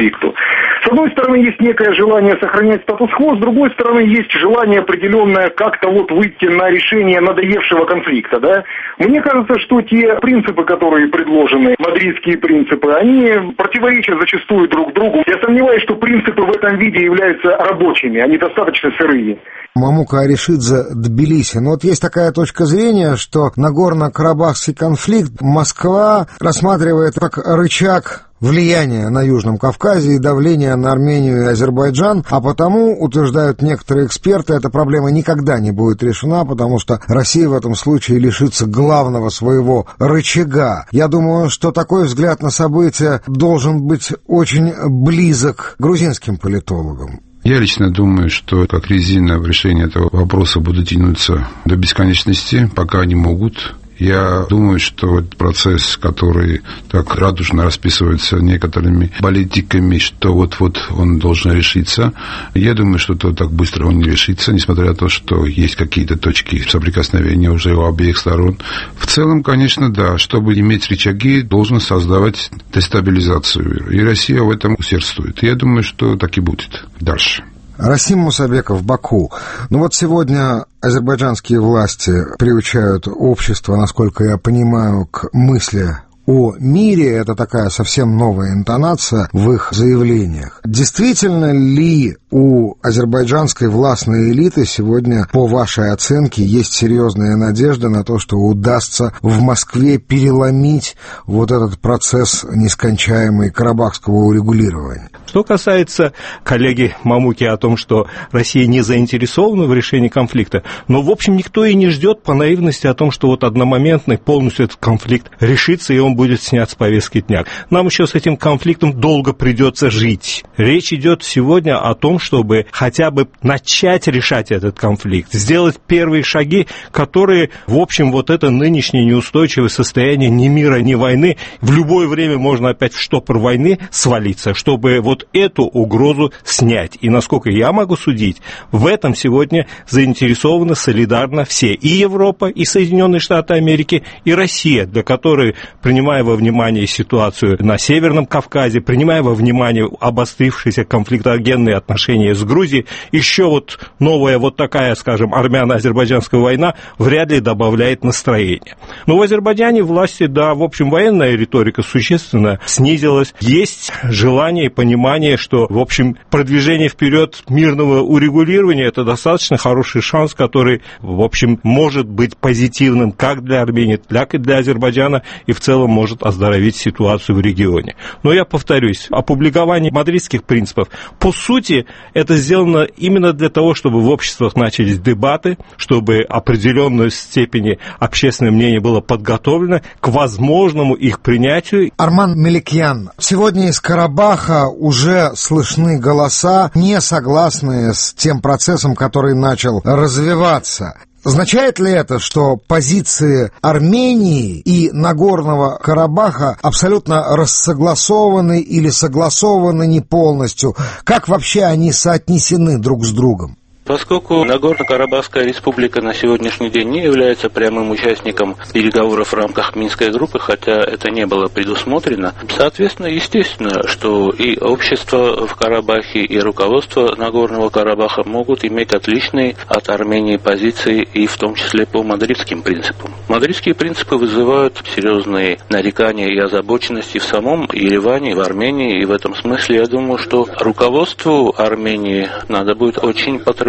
С одной стороны, есть некое желание сохранять статус-кво, с другой стороны, есть желание определенное как-то вот выйти на решение надоевшего конфликта, да. Мне кажется, что те принципы, которые предложены, мадридские принципы, они противоречат зачастую друг другу. Я сомневаюсь, что принципы в этом виде являются рабочими, они достаточно сырые. Мамука Аришидзе, Тбилиси. Но вот есть такая точка зрения, что Нагорно-Карабахский конфликт Москва рассматривает как рычаг влияния на Южном Кавказе и давления на Армению и Азербайджан, а потому, утверждают некоторые эксперты, эта проблема никогда не будет решена, потому что Россия в этом случае лишится главного своего рычага. Я думаю, что такой взгляд на события должен быть очень близок грузинским политологам. Я лично думаю, что как резина в решении этого вопроса будут тянуться до бесконечности, пока они могут. Я думаю, что этот процесс, который так радужно расписывается некоторыми политиками, что вот-вот он должен решиться, я думаю, что то так быстро он не решится, несмотря на то, что есть какие-то точки соприкосновения уже у обеих сторон. В целом, конечно, да, чтобы иметь рычаги, должен создавать дестабилизацию. И Россия в этом усердствует. Я думаю, что так и будет дальше. Расим Мусабеков, Баку. Ну вот сегодня азербайджанские власти приучают общество, насколько я понимаю, к мысли о мире. Это такая совсем новая интонация в их заявлениях. Действительно ли у азербайджанской властной элиты сегодня, по вашей оценке, есть серьезная надежда на то, что удастся в Москве переломить вот этот процесс нескончаемый карабахского урегулирования? Что касается коллеги Мамуки о том, что Россия не заинтересована в решении конфликта, но, в общем, никто и не ждет по наивности о том, что вот одномоментно полностью этот конфликт решится, и он будет снят с повестки дня. Нам еще с этим конфликтом долго придется жить. Речь идет сегодня о том, чтобы хотя бы начать решать этот конфликт, сделать первые шаги, которые, в общем, вот это нынешнее неустойчивое состояние ни мира, ни войны, в любое время можно опять в штопор войны свалиться, чтобы вот эту угрозу снять. И, насколько я могу судить, в этом сегодня заинтересованы солидарно все. И Европа, и Соединенные Штаты Америки, и Россия, для которой, принимая во внимание ситуацию на Северном Кавказе, принимая во внимание обострившиеся конфликтогенные отношения с Грузией, еще вот новая вот такая, скажем, армяно-азербайджанская война вряд ли добавляет настроения. Но в Азербайджане власти, да, в общем, военная риторика существенно снизилась. Есть желание и понимание, что, в общем, продвижение вперед мирного урегулирования – это достаточно хороший шанс, который, в общем, может быть позитивным как для Армении, так и для Азербайджана, и в целом может оздоровить ситуацию в регионе. Но я повторюсь, опубликование мадридских принципов, по сути, это сделано именно для того, чтобы в обществах начались дебаты, чтобы определенной степени общественное мнение было подготовлено к возможному их принятию. Арман Меликьян, сегодня из Карабаха уже слышны голоса, не согласные с тем процессом, который начал развиваться. Означает ли это, что позиции Армении и Нагорного Карабаха абсолютно рассогласованы или согласованы не полностью? Как вообще они соотнесены друг с другом? Поскольку Нагорно-Карабахская республика на сегодняшний день не является прямым участником переговоров в рамках Минской группы, хотя это не было предусмотрено, соответственно, естественно, что и общество в Карабахе, и руководство Нагорного Карабаха могут иметь отличные от Армении позиции, и в том числе по мадридским принципам. Мадридские принципы вызывают серьезные нарекания и озабоченности в самом Ереване, в Армении, и в этом смысле я думаю, что руководству Армении надо будет очень потрудиться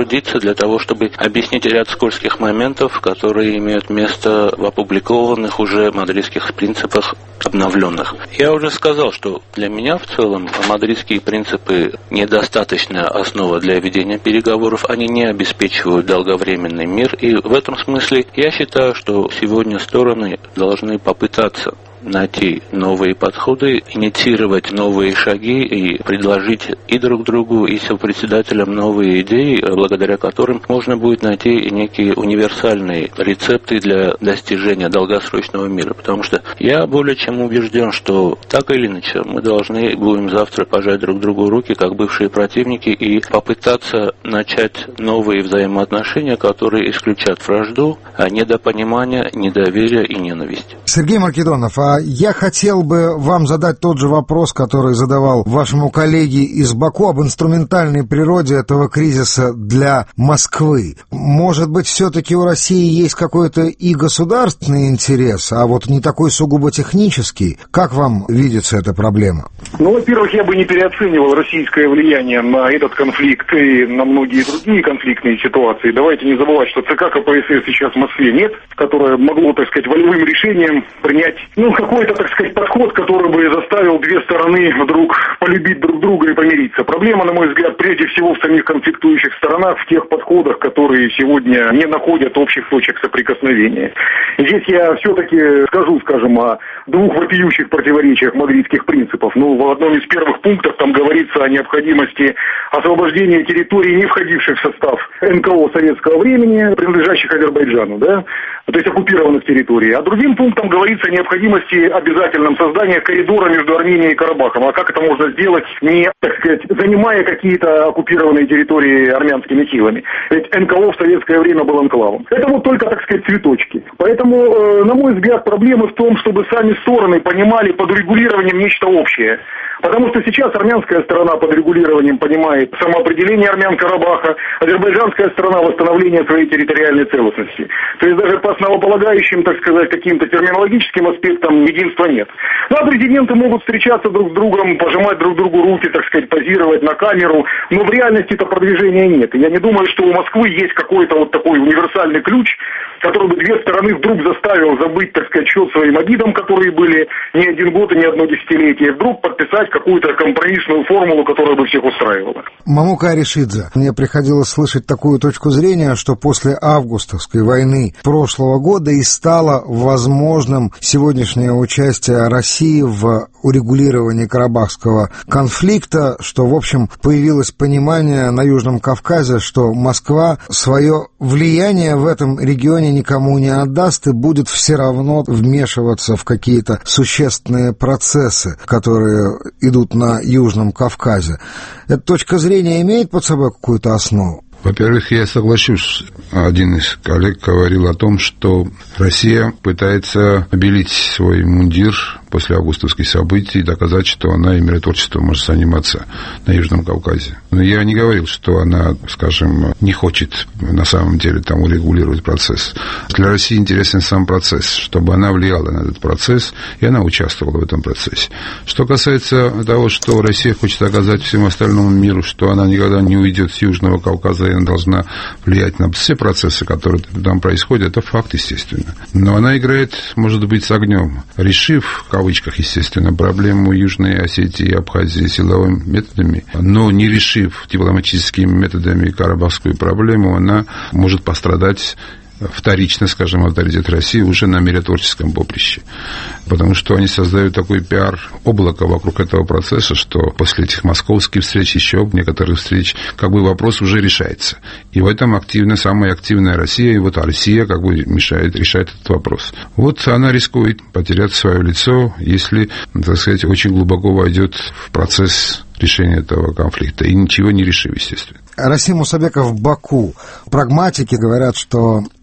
трудиться для того, чтобы объяснить ряд скользких моментов, которые имеют место в опубликованных уже мадридских принципах обновленных. Я уже сказал, что для меня в целом мадридские принципы недостаточная основа для ведения переговоров, они не обеспечивают долговременный мир, и в этом смысле я считаю, что сегодня стороны должны попытаться найти новые подходы, инициировать новые шаги и предложить и друг другу, и сопредседателям новые идеи, благодаря которым можно будет найти некие универсальные рецепты для достижения долгосрочного мира. Потому что я более чем убежден, что так или иначе мы должны будем завтра пожать друг другу руки, как бывшие противники, и попытаться начать новые взаимоотношения, которые исключат вражду, недопонимание, недоверие и ненависть. Сергей Македонов, а я хотел бы вам задать тот же вопрос, который задавал вашему коллеге из Баку об инструментальной природе этого кризиса для Москвы. Может быть, все-таки у России есть какой-то и государственный интерес, а вот не такой сугубо технический? Как вам видится эта проблема? Ну, во-первых, я бы не переоценивал российское влияние на этот конфликт и на многие другие конфликтные ситуации. Давайте не забывать, что ЦК КПСС сейчас в Москве нет, которое могло, так сказать, волевым решением принять, ну, какой-то, так сказать, подход, который бы заставил две стороны вдруг полюбить друг друга и помириться. Проблема, на мой взгляд, прежде всего в самих конфликтующих сторонах, в тех подходах, которые сегодня не находят общих точек соприкосновения. Здесь я все-таки скажу, скажем, о двух вопиющих противоречиях мадридских принципов. Ну, в одном из первых пунктов там говорится о необходимости освобождения территорий, не входивших в состав эн ка о советского времени, принадлежащих Азербайджану, да, то есть оккупированных территорий. А другим пунктом говорится о необходимости обязательном создания коридора между Арменией и Карабахом. А как это можно сделать, не, так сказать, занимая какие-то оккупированные территории армянскими силами? Ведь эн ка о в советское время был анклавом. Это вот только, так сказать, цветочки. Поэтому, э, на мой взгляд, проблемы в том, чтобы сами стороны понимали под регулированием нечто общее. Потому что сейчас армянская сторона под регулированием понимает самоопределение армян Карабаха, азербайджанская сторона восстановление своей территориальной целостности. То есть даже по основополагающим, так сказать, каким-то терминологическим аспектам единства нет. Ну, а президенты могут встречаться друг с другом, пожимать друг другу руки, так сказать, позировать на камеру, но в реальности-то продвижения нет. И я не думаю, что у Москвы есть какой-то вот такой универсальный ключ, который бы две стороны вдруг заставил забыть, так сказать, счет своим обидам, которые были не один год и не одно десятилетие, и вдруг подписать какую-то компромиссную формулу, которая бы всех устраивала. Мамука Аришидзе, мне приходилось слышать такую точку зрения, что после августовской войны прошлого года и стало возможным сегодняшнее участие России в урегулировании карабахского конфликта, что, в общем, появилось понимание на Южном Кавказе, что Москва свое влияние в этом регионе никому не отдаст и будет все равно вмешиваться в какие-то существенные процессы, которые идут на Южном Кавказе. Эта точка зрения имеет под собой какую-то основу? Во-первых, я соглашусь, один из коллег говорил о том, что Россия пытается обелить свой мундир после августовских событий и доказать, что она и миротворчеством может заниматься на Южном Кавказе. Но я не говорил, что она, скажем, не хочет на самом деле там урегулировать процесс. Для России интересен сам процесс, чтобы она влияла на этот процесс, и она участвовала в этом процессе. Что касается того, что Россия хочет доказать всему остальному миру, что она никогда не уйдет с Южного Кавказа, и она должна влиять на все процессы, которые там происходят, это факт, естественно. Но она играет, может быть, с огнем, решив, в кавычках, естественно, проблему Южной Осетии и Абхазии силовыми методами, но не решив дипломатическими методами карабахскую проблему, она может пострадать вторично, скажем, авторитет России уже на миротворческом поприще. Потому что они создают такой пиар-облако вокруг этого процесса, что после этих московских встреч, еще некоторых встреч, как бы вопрос уже решается. И в этом активно, самая активная Россия, и вот Россия как бы мешает, решает этот вопрос. Вот она рискует потерять свое лицо, если, так сказать, очень глубоко войдет в процесс решения этого конфликта, и ничего не решив, естественно. Расим Мусабеков в Баку. Прагматики говорят, что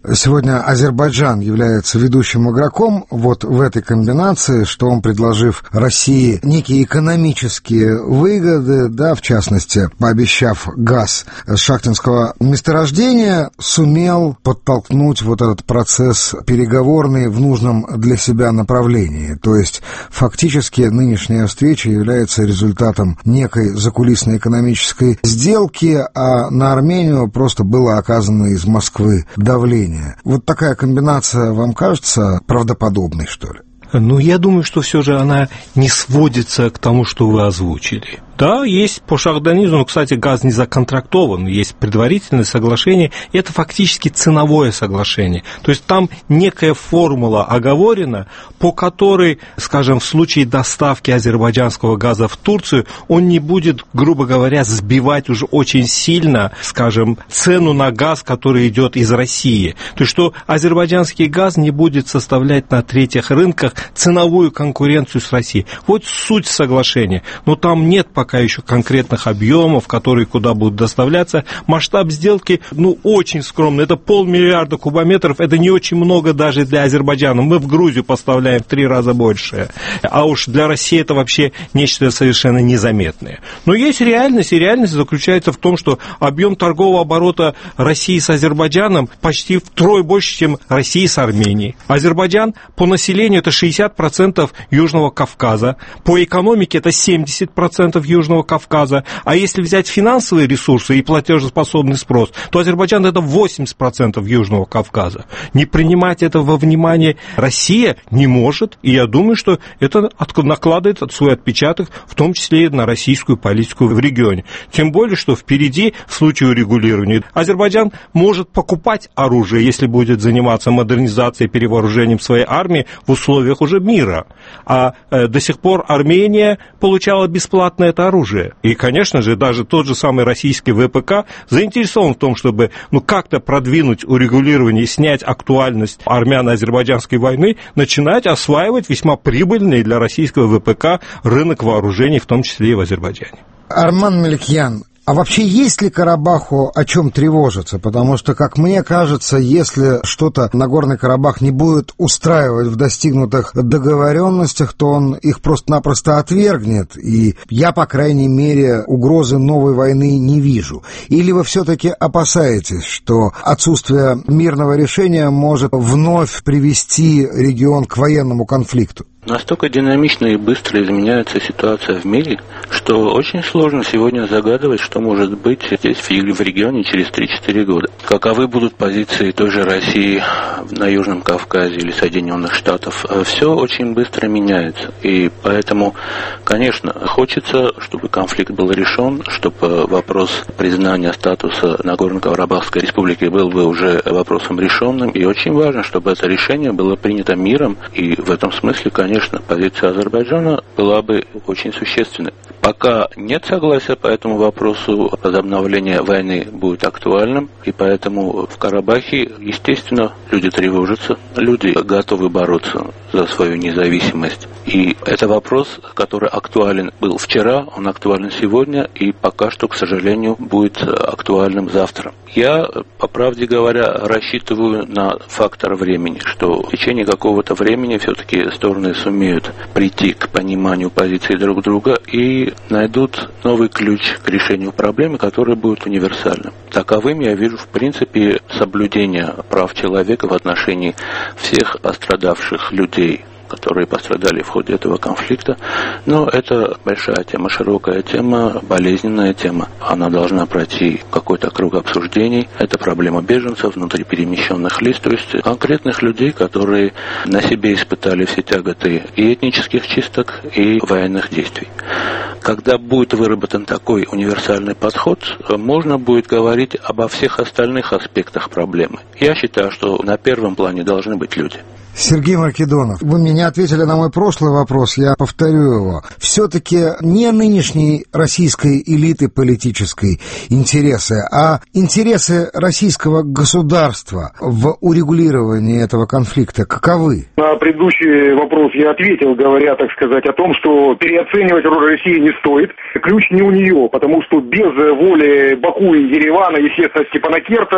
Сегодня Азербайджан является ведущим игроком вот в этой комбинации, что он, предложив России некие экономические выгоды, да, в частности, пообещав газ с шахтинского месторождения, сумел подтолкнуть вот этот процесс переговорный в нужном для себя направлении. То есть фактически нынешняя встреча является результатом некой закулисной экономической сделки, а на Армению просто было оказано из Москвы давление. Вот такая комбинация вам кажется правдоподобной, что ли? Ну, я думаю, что все же она не сводится к тому, что вы озвучили. Да, есть по шахданизму, но, кстати, газ не законтрактован, есть предварительное соглашение, и это фактически ценовое соглашение. То есть там некая формула оговорена, по которой, скажем, в случае доставки азербайджанского газа в Турцию, он не будет, грубо говоря, сбивать уже очень сильно, скажем, цену на газ, который идет из России. То есть что азербайджанский газ не будет составлять на третьих рынках ценовую конкуренцию с Россией. Вот суть соглашения. Но там нет пока пока еще конкретных объемов, которые куда будут доставляться. Масштаб сделки, ну, очень скромный. Это полмиллиарда кубометров. Это не очень много даже для Азербайджана. Мы в Грузию поставляем в три раза больше. А уж для России это вообще нечто совершенно незаметное. Но есть реальность, и реальность заключается в том, что объем торгового оборота России с Азербайджаном почти втрое больше, чем России с Арменией. Азербайджан по населению это шестьдесят процентов Южного Кавказа. По экономике это семьдесят процентов Южного Кавказа, а если взять финансовые ресурсы и платежеспособный спрос, то Азербайджан это восемьдесят процентов Южного Кавказа. Не принимать этого во внимание Россия не может, и я думаю, что это накладывает свой отпечаток, в том числе и на российскую политику в регионе. Тем более, что впереди, в случае урегулирования, Азербайджан может покупать оружие, если будет заниматься модернизацией, перевооружением своей армии в условиях уже мира. А э, до сих пор Армения получала бесплатно это оружие. И, конечно же, даже тот же самый российский вэ пэ ка заинтересован в том, чтобы ну, как-то продвинуть урегулирование и снять актуальность армяно-азербайджанской войны, начинать осваивать весьма прибыльный для российского вэ пэ ка рынок вооружений, в том числе и в Азербайджане. Арман Меликьян, а вообще есть ли Карабаху о чем тревожиться? Потому что, как мне кажется, если что-то Нагорный Карабах не будет устраивать в достигнутых договоренностях, то он их просто-напросто отвергнет. И я, по крайней мере, угрозы новой войны не вижу. Или вы все-таки опасаетесь, что отсутствие мирного решения может вновь привести регион к военному конфликту? Настолько динамично и быстро изменяется ситуация в мире, что очень сложно сегодня загадывать, что может быть здесь в регионе через три-четыре года. Каковы будут позиции той же России на Южном Кавказе или Соединенных Штатов. Все очень быстро меняется. И поэтому, конечно, хочется, чтобы конфликт был решен, чтобы вопрос признания статуса Нагорно-Карабахской республики был бы уже вопросом решенным. И очень важно, чтобы это решение было принято миром. И в этом смысле, конечно, Конечно, позиция Азербайджана была бы очень существенной. Пока нет согласия по этому вопросу, возобновление войны будет актуальным, и поэтому в Карабахе, естественно, люди тревожатся, люди готовы бороться за свою независимость. И это вопрос, который актуален был вчера, он актуален сегодня, и пока что, к сожалению, будет актуальным завтра. Я, по правде говоря, рассчитываю на фактор времени, что в течение какого-то времени все-таки стороны сумеют прийти к пониманию позиций друг друга и найдут новый ключ к решению проблемы, который будет универсальным. Таковым я вижу, в принципе, соблюдение прав человека в отношении всех пострадавших людей, которые пострадали в ходе этого конфликта. Но это большая тема, широкая тема, болезненная тема. Она должна пройти какой-то круг обсуждений. Это проблема беженцев, внутриперемещенных лиц, то есть конкретных людей, которые на себе испытали все тяготы и этнических чисток, и военных действий. Когда будет выработан такой универсальный подход, можно будет говорить обо всех остальных аспектах проблемы. Я считаю, что на первом плане должны быть люди. Сергей Маркедонов, вы мне не ответили на мой прошлый вопрос, я повторю его. Все-таки не нынешней российской элиты политической интересы, а интересы российского государства в урегулировании этого конфликта каковы? На предыдущий вопрос я ответил, говоря, так сказать, о том, что переоценивать роль России не стоит. Ключ не у нее, потому что без воли Баку и Еревана, естественно, Степанакерта,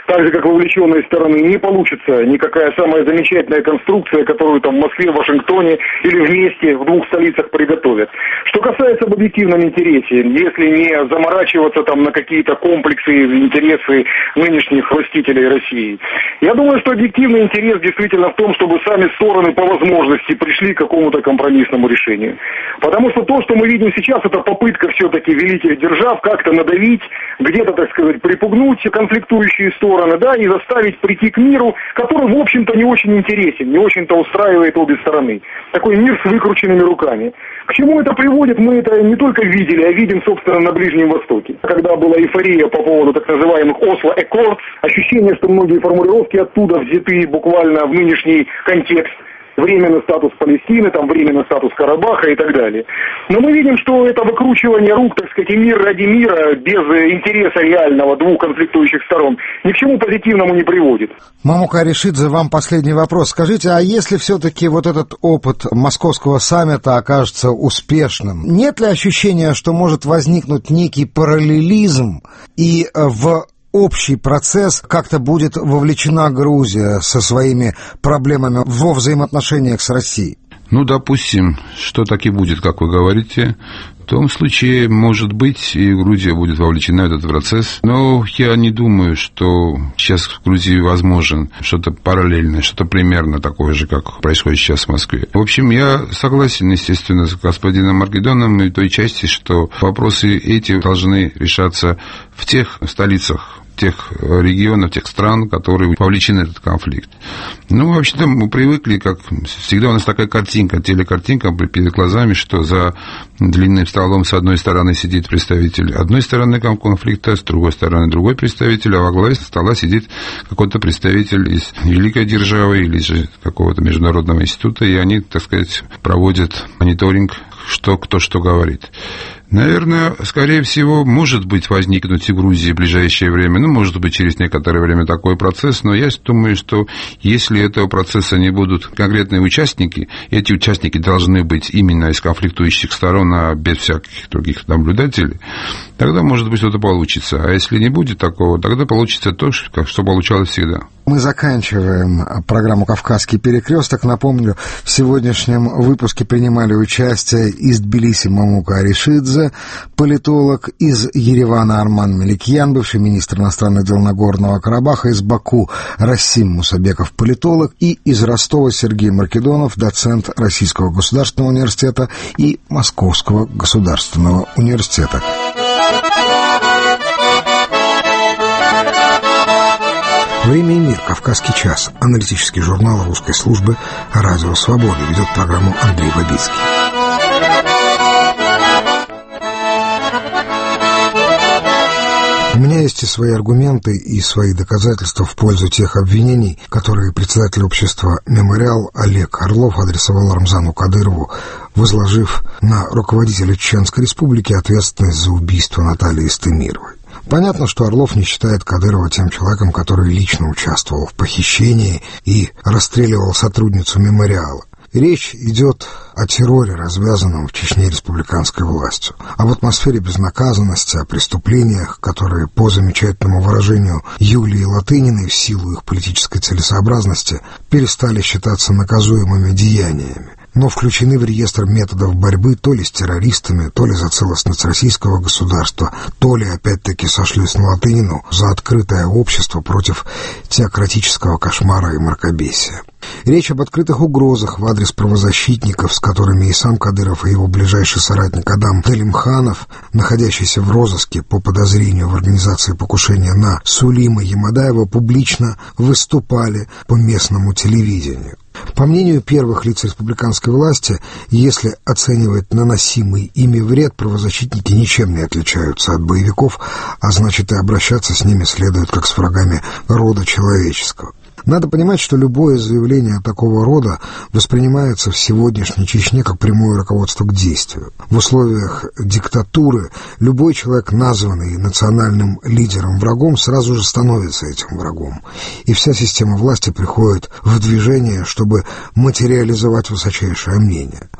так же, как вовлеченной стороны, не получится никакая самая замечательная конструкция, которую там в Москве, в Вашингтоне или вместе в двух столицах приготовят. Что касается об объективном интересе, если не заморачиваться там на какие-то комплексы, интересы нынешних властителей России, я думаю, что объективный интерес действительно в том, чтобы сами стороны по возможности пришли к какому-то компромиссному решению. Потому что то, что мы видим сейчас, это попытка все-таки великих держав как-то надавить, где-то, так сказать, припугнуть конфликтующие стороны, да, и заставить прийти к миру, который, в общем-то, не очень интересен, не очень-то устраивает обе стороны. Такой мир с выкрученными руками. К чему это приводит, мы это не только видели, а видим, собственно, на Ближнем Востоке. Когда была эйфория по поводу так называемых Осло Аккордс, ощущение, что многие формулировки оттуда взяты буквально в нынешний контекст, временный статус Палестины, там временный статус Карабаха и так далее. Но мы видим, что это выкручивание рук, так сказать, и мир ради мира, без интереса реального двух конфликтующих сторон, ни к чему позитивному не приводит. Мамука Аришидзе, вам последний вопрос. Скажите, а если все-таки вот этот опыт московского саммита окажется успешным, нет ли ощущения, что может возникнуть некий параллелизм и в общий процесс как-то будет вовлечена Грузия со своими проблемами во взаимоотношениях с Россией? Ну, допустим, что так и будет, как вы говорите. В том случае, может быть, и Грузия будет вовлечена в этот процесс. Но я не думаю, что сейчас в Грузии возможен что-то параллельное, что-то примерно такое же, как происходит сейчас в Москве. В общем, я согласен, естественно, с господином Маргедоном и той части, что вопросы эти должны решаться в тех столицах, тех регионов, тех стран, которые вовлечены в этот конфликт. Ну, вообще-то мы привыкли, как всегда у нас такая картинка, телекартинка перед глазами, что за длинным столом с одной стороны сидит представитель одной стороны конфликта, с другой стороны другой представитель, а во главе стола сидит какой-то представитель из великой державы или же какого-то международного института, и они, так сказать, проводят мониторинг, что кто что говорит. Наверное, скорее всего, может быть возникнуть и в Грузии в ближайшее время, ну, может быть, через некоторое время такой процесс, но я думаю, что если этого процесса не будут конкретные участники, эти участники должны быть именно из конфликтующих сторон, а без всяких других наблюдателей, тогда, может быть, что-то получится. А если не будет такого, тогда получится то, что получалось всегда. Мы заканчиваем программу «Кавказский перекресток». Напомню, в сегодняшнем выпуске принимали участие из Тбилиси Мамука Аришидзе, политолог, из Еревана Арман Меликьян, бывший министр иностранных дел Нагорного Карабаха, из Баку Расим Мусабеков, политолог, и из Ростова Сергей Маркедонов, доцент Российского государственного университета и Московского государственного университета. «Время и мир. Кавказский час». Аналитический журнал русской службы «Радио Свобода». Ведет программу Андрей Бабицкий. У меня есть и свои аргументы, и свои доказательства в пользу тех обвинений, которые председатель общества «Мемориал» Олег Орлов адресовал Рамзану Кадырову, возложив на руководителя Чеченской Республики ответственность за убийство Натальи Истемировой. Понятно, что Орлов не считает Кадырова тем человеком, который лично участвовал в похищении и расстреливал сотрудницу «Мемориала». Речь идет о терроре, развязанном в Чечне республиканской властью, об атмосфере безнаказанности, о преступлениях, которые, по замечательному выражению Юлии Латыниной, в силу их политической целесообразности, перестали считаться наказуемыми деяниями, но включены в реестр методов борьбы то ли с террористами, то ли за целостность российского государства, то ли, опять-таки, сошлись на Латынину за открытое общество против теократического кошмара и мракобесия. Речь об открытых угрозах в адрес правозащитников, с которыми и сам Кадыров, и его ближайший соратник Адам Далимханов, находящийся в розыске по подозрению в организации покушения на Сулима Ямадаева, публично выступали по местному телевидению. По мнению первых лиц республиканской власти, если оценивать наносимый ими вред, правозащитники ничем не отличаются от боевиков, а значит и обращаться с ними следует как с врагами рода человеческого. Надо понимать, что любое заявление такого рода воспринимается в сегодняшней Чечне как прямое руководство к действию. В условиях диктатуры любой человек, названный национальным лидером врагом, сразу же становится этим врагом. И вся система власти приходит в движение, чтобы материализовать высочайшее мнение.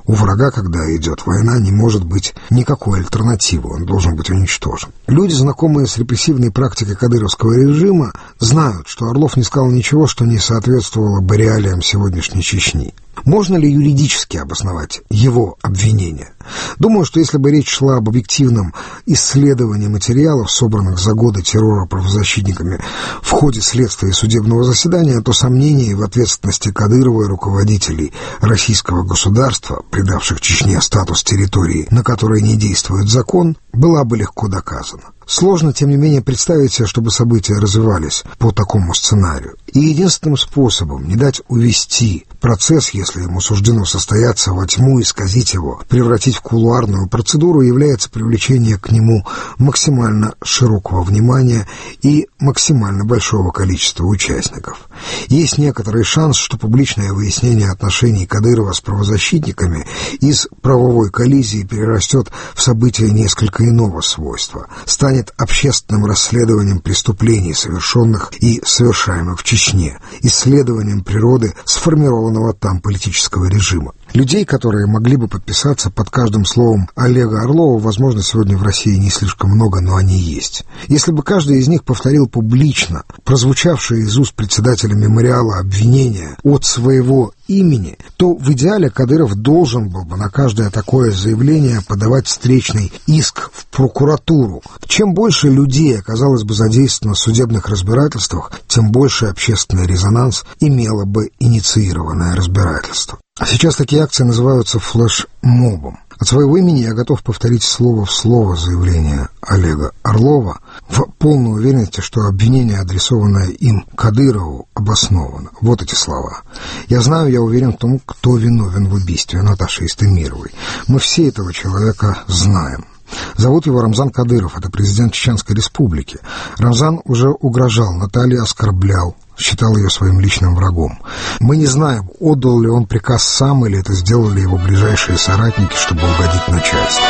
У врага, когда идет война, не может быть никакой альтернативы, он должен быть уничтожен. Люди, знакомые с репрессивной практикой кадыровского режима, знают, что Орлов не сказал ничего, что не соответствовало бы реалиям сегодняшней Чечни. Можно ли юридически обосновать его обвинение? Думаю, что если бы речь шла об объективном исследовании материалов, собранных за годы террора правозащитниками в ходе следствия и судебного заседания, то сомнений в ответственности Кадырова и руководителей российского государства, придавших Чечне статус территории, на которой не действует закон, была бы легко доказана. Сложно, тем не менее, представить себе, чтобы события развивались по такому сценарию. И единственным способом не дать увести процесс, если ему суждено состояться, во тьму, исказить его, превратить в кулуарную процедуру, является привлечение к нему максимально широкого внимания и максимально большого количества участников. Есть некоторый шанс, что публичное выяснение отношений Кадырова с правозащитниками из правовой коллизии перерастет в события несколько иного свойства, станет общественным расследованием преступлений, совершенных и совершаемых в Чечне, исследованием природы сформированного там политического режима. Людей, которые могли бы подписаться под каждым словом Олега Орлова, возможно, сегодня в России не слишком много, но они есть. Если бы каждый из них повторил публично прозвучавшие из уст председателя мемориала обвинения от своего имени, то в идеале Кадыров должен был бы на каждое такое заявление подавать встречный иск в прокуратуру. Чем больше людей оказалось бы задействовано в судебных разбирательствах, тем больше общественный резонанс имело бы инициированное разбирательство. А сейчас такие акции называются флешмобом. От своего имени я готов повторить слово в слово заявление Олега Орлова в полной уверенности, что обвинение, адресованное им Кадырову, обосновано. Вот эти слова. «Я знаю, я уверен в том, кто виновен в убийстве Наташи Истемировой. Мы все этого человека знаем. Зовут его Рамзан Кадыров, это президент Чеченской Республики. Рамзан уже угрожал Наталье, оскорблял, считал ее своим личным врагом. Мы не знаем, отдал ли он приказ сам или это сделали его ближайшие соратники, чтобы угодить начальству».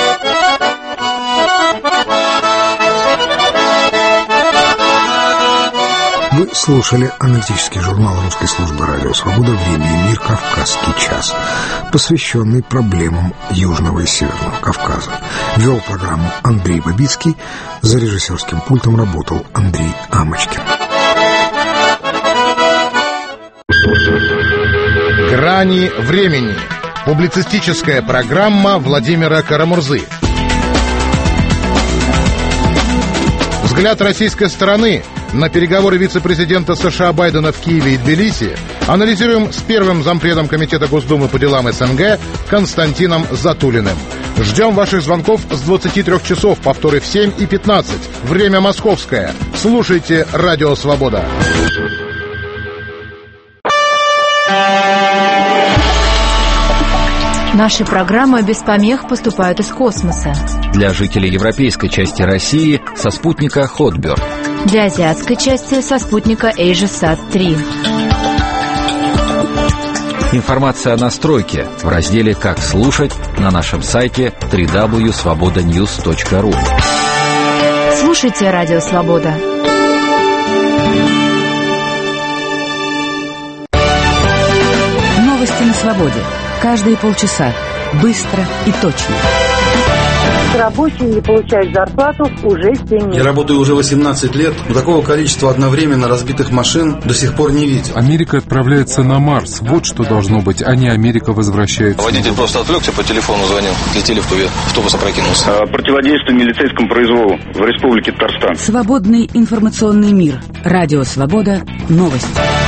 Вы слушали аналитический журнал русской службы «Радио Свобода» «Время и мир. Кавказский час», посвященный проблемам Южного и Северного Кавказа. Вел программу Андрей Бабицкий, за режиссерским пультом работал Андрей Амочкин. «Грани времени». Публицистическая программа Владимира Карамурзы. Взгляд российской стороны на переговоры вице-президента США Байдена в Киеве и Тбилиси анализируем с первым зампредом Комитета Госдумы по делам СНГ Константином Затулиным. Ждем ваших звонков с двадцати трёх часов, повторы в семь и пятнадцать. Время московское. Слушайте «Радио Свобода». Наши программы без помех поступают из космоса. Для жителей европейской части России со спутника Хотберд. Для азиатской части со спутника AsiaSat три. Информация о настройке в разделе «Как слушать» на нашем сайте дабл ю дабл ю дабл ю точка свобода ньюс точка ру. Слушайте «Радио Свобода». Новости на свободе. Каждые полчаса. Быстро и точно. Рабочие не получают зарплату уже семь лет. Я работаю уже восемнадцать лет, но такого количества одновременно разбитых машин до сих пор не видел. Америка отправляется на Марс. Вот что должно быть, а не Америка возвращается. Водитель просто отвлекся, по телефону звонил. Летели в Туве, автобус опрокинулся. А, противодействие милицейскому произволу в Республике Татарстан. Свободный информационный мир. Радио Свобода. Новости.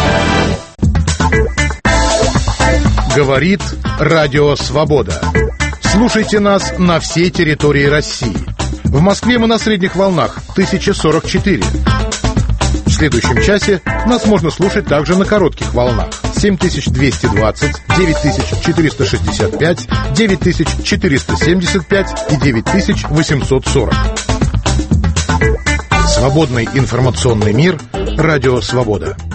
Говорит Радио Свобода. Слушайте нас на всей территории России. В Москве мы на средних волнах тысяча сорок четыре. В следующем часе нас можно слушать также на коротких волнах семь тысяч двести двадцать, девять тысяч четыреста шестьдесят пять, девять тысяч четыреста семьдесят пять и девять тысяч восемьсот сорок. Свободный информационный мир. Радио Свобода.